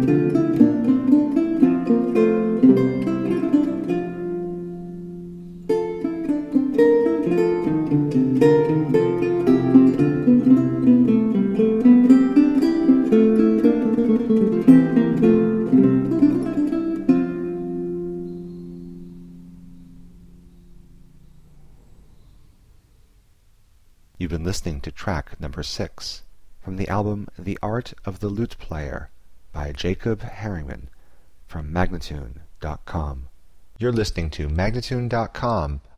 You've been listening to track number 6 from the album The Art of the Lute Player by Jacob Herringman from Magnatune.com. You're listening to Magnatune.com,